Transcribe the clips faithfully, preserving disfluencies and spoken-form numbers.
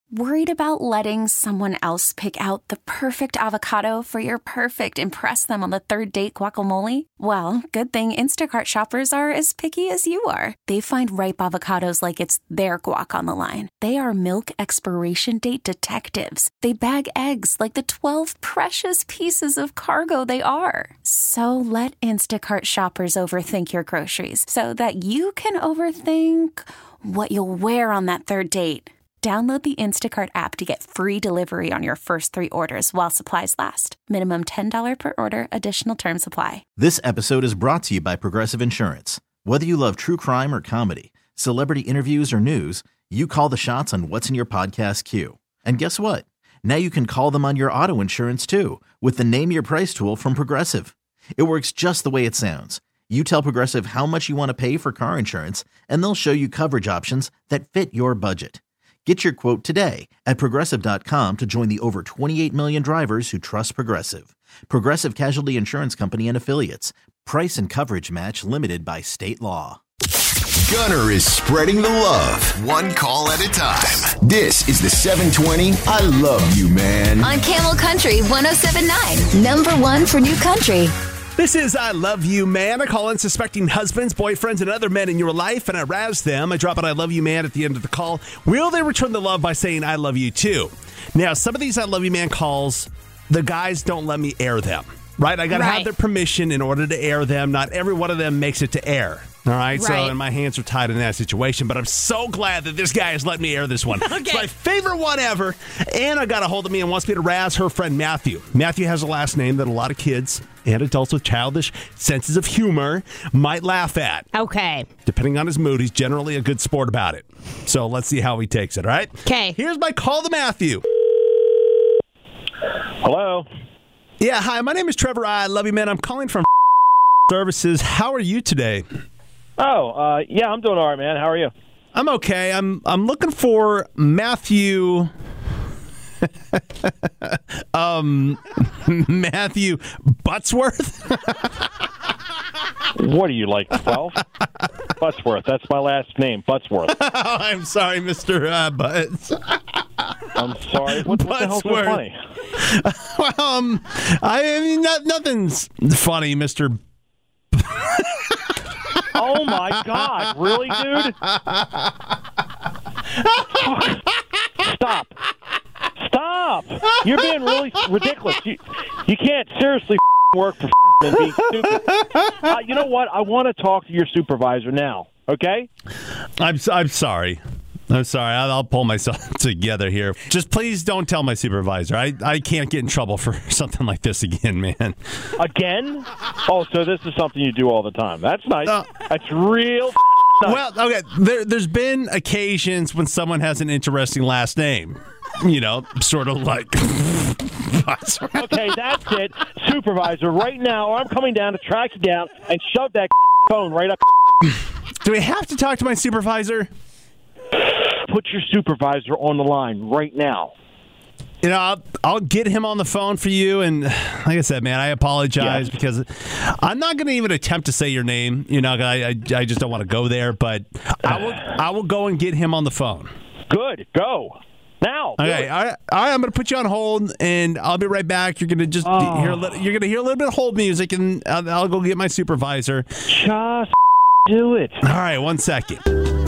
Worried about letting someone else pick out the perfect avocado for your perfect impress them on the third date guacamole? Well, good thing Instacart shoppers are as picky as you are. They find ripe avocados like it's their guac on the line. They are milk expiration date detectives. They bag eggs like the twelve precious pieces of cargo they are. So let Instacart shoppers overthink your groceries so that you can overthink what you'll wear on that third date. Download the Instacart app to get free delivery on your first three orders while supplies last. Minimum ten dollars per order. Additional terms apply. This episode is brought to you by Progressive Insurance. Whether you love true crime or comedy, celebrity interviews or news, you call the shots on what's in your podcast queue. And guess what? Now you can call them on your auto insurance too with the Name Your Price tool from Progressive. It works just the way it sounds. You tell Progressive how much you want to pay for car insurance, and they'll show you coverage options that fit your budget. Get your quote today at Progressive dot com to join the over twenty-eight million drivers who trust Progressive. Progressive Casualty Insurance Company and Affiliates. Price and coverage match limited by state law. Gunner is spreading the love, one call at a time. This is the seven twenty I Love You, Man. On Camel Country one oh seven point nine. Number one for new country. This is I Love You, Man. I call in suspecting husbands, boyfriends, and other men in your life, and I razz them. I drop an I Love You, Man at the end of the call. Will they return the love by saying I love you, too? Now, some of these I Love You, Man calls, the guys don't let me air them, right? I got to Right. have their permission in order to air them. Not every one of them makes it to air. All right, so Right. and my hands are tied in that situation, but I'm so glad that this guy has let me air this one. Okay. It's my favorite one ever. Anna got a hold of me and wants me to razz her friend Matthew. Matthew has a last name that a lot of kids and adults with childish senses of humor might laugh at. Okay. Depending on his mood, he's generally a good sport about it. So let's see how he takes it, all right? Okay. Here's my call to Matthew. Hello. Yeah, hi, my name is Trevor. I love you, man. I'm calling from Services. How are you today? Oh, uh, yeah, I'm doing all right, man. How are you? I'm okay. I'm I'm looking for Matthew. um, Matthew Buttsworth. What are you, like twelve? Buttsworth. That's my last name, Buttsworth. Oh, I'm sorry, Mister Uh, Butts. I'm sorry. What, what the hell's so Buttsworth. funny? Well, um, I mean, not, nothing's funny, Mister Oh, my God. Really, dude? Stop. Stop. You're being really ridiculous. You, you can't seriously work for and be stupid. Uh, you know what? I want to talk to your supervisor now, okay? I'm I'm sorry. I'm sorry. I'll, I'll pull myself together here. Just please don't tell my supervisor. I, I can't get in trouble for something like this again, man. Again? Oh, so this is something you do all the time. That's nice. Uh, That's real nice. Well, okay. There, there's been occasions when someone has an interesting last name. You know, sort of like. Okay, that's it. Supervisor, right now, I'm coming down to track you down and shove that phone right up. Do we have to talk to my supervisor? Put your supervisor on the line right now. You know, I'll, I'll get him on the phone for you. And like I said, man, I apologize Yes. because I'm not going to even attempt to say your name. You know, I, I, I just don't want to go there. But I will I will go and get him on the phone. Good, go. Now. do Okay, it. all right, all right, I'm going to put you on hold, and I'll be right back. You're going to just Oh. hear a little, you're going to hear a little bit of hold music, and I'll, I'll go get my supervisor. Just do it. All right, one second.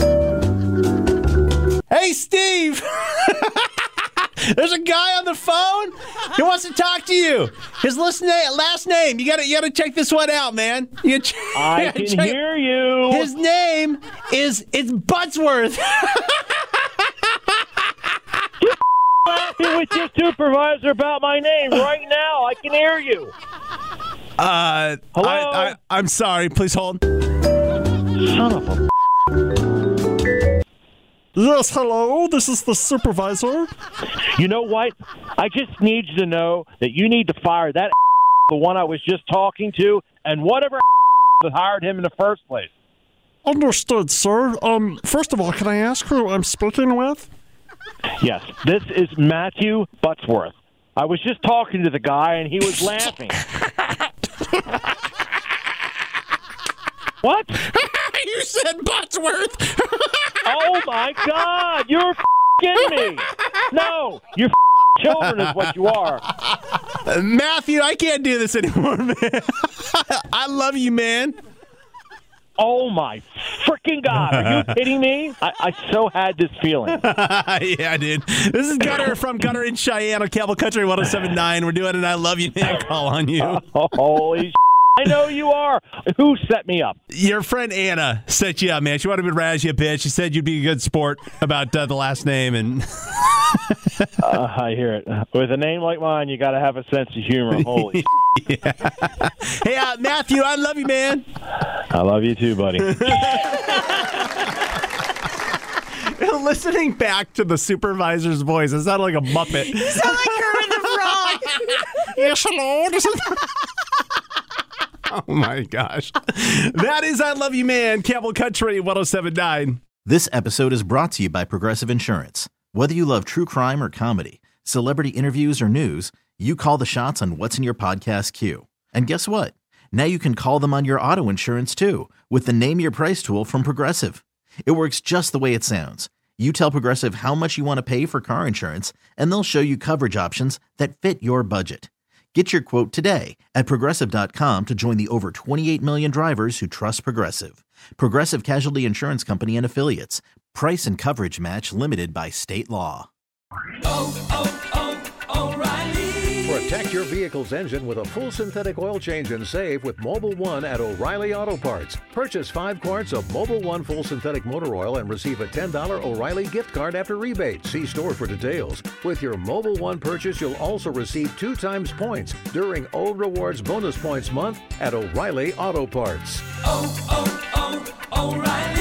Hey, Steve. There's a guy on the phone. He wants to talk to you. His last name, last name. You got to, you got to check this one out, man. You ch- I you gotta can check- hear you. His name is it's Buttsworth. Laughing with your supervisor about my name right now. I can hear you. Uh, Hello? I, I, I'm sorry. Please hold. Son of a. Yes, hello. This is the supervisor. You know what? I just need you to know that you need to fire that the one I was just talking to and whatever that hired him in the first place. Understood, sir. Um, first of all, can I ask who I'm speaking with? Yes, this is Matthew Buttsworth. I was just talking to the guy and he was laughing. What? You said Buttsworth. Oh my God! You're kidding me! No, you're children is what you are. Uh, Matthew, I can't do this anymore, man. I love you, man. Oh, my freaking God. Are you kidding me? I, I so had this feeling. Yeah, dude. This is Gunner from Gunner in Cheyenne on Cable Country one oh seven point nine. We're doing an I Love You, Man call on you. Oh, holy shit. I know you are. Who set me up? Your friend Anna set you up, man. She wanted me to razz you a bit. She said you'd be a good sport about uh, the last name. and. uh, I hear it. With a name like mine, you got to have a sense of humor. Holy yeah. Hey, uh, Matthew, I love you, man. I love you too, buddy. Listening back to the supervisor's voice, it sounded like a Muppet. You sound like Kermit the Frog. Yes, hello. Oh, my gosh. That is I Love You, Man. Cable Country one oh seven point nine. This episode is brought to you by Progressive Insurance. Whether you love true crime or comedy, celebrity interviews or news, you call the shots on what's in your podcast queue. And guess what? Now you can call them on your auto insurance too with the Name Your Price tool from Progressive. It works just the way it sounds. You tell Progressive how much you want to pay for car insurance, and they'll show you coverage options that fit your budget. Get your quote today at Progressive dot com to join the over twenty-eight million drivers who trust Progressive. Progressive Casualty Insurance Company and Affiliates. Price and coverage match limited by state law. Oh, oh, oh, O'Reilly. Protect your vehicle's engine with a full synthetic oil change and save with Mobil one at O'Reilly Auto Parts. Purchase five quarts of Mobil one full synthetic motor oil and receive a ten dollars O'Reilly gift card after rebate. See store for details. With your Mobil one purchase, you'll also receive two times points during O Rewards Bonus Points Month at O'Reilly Auto Parts. Oh, oh, oh, O'Reilly.